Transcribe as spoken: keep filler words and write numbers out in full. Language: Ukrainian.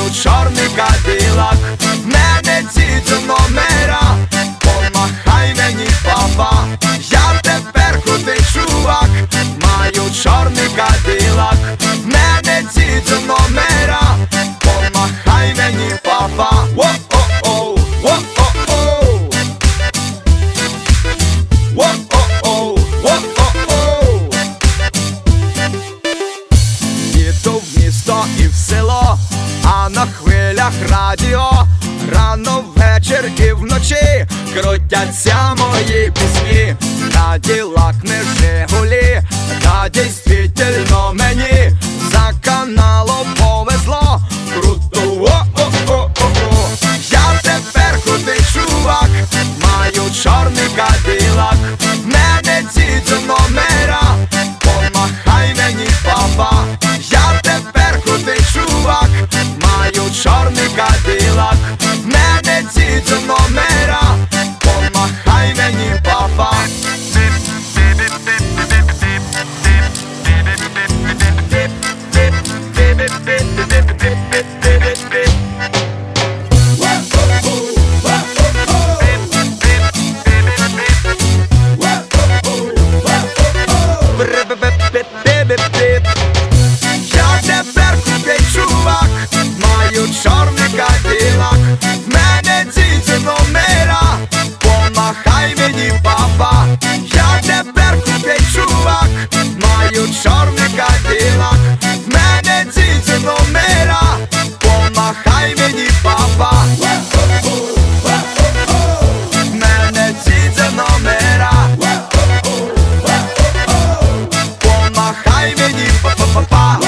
чорний кадилак. В мене ці номера, помахай мені, папа. Я тепер крутий чувак, маю чорний кадилак. В мене ці номера, помахай мені, папа. Во-о-оу, во-о-оу, во-о-оу, во-о-оу. Їду в місто і в село, а на хвилях радіо. Рано, ввечір і вночі крутяться мої пісні. Кадилак не Жигулі, та дійсно мені за каналом повезло. Круто, о-о-о-о-о. Я тепер крутий чувак, маю чорний кадилак. В мене ці номера, помахай мені, папа. Я тепер крутий чувак, маю чорний кадилак. В мене ці номера, помахай мені, папа. Я тепер крутий чувак, маю чорний кадилак. В мене ці номера, помахай мені, папа. Я тепер крутий чувак, маю чорний кадилак. В мене ці номера, помахай мені, папа. В мене ці номера, помахай мені, папа.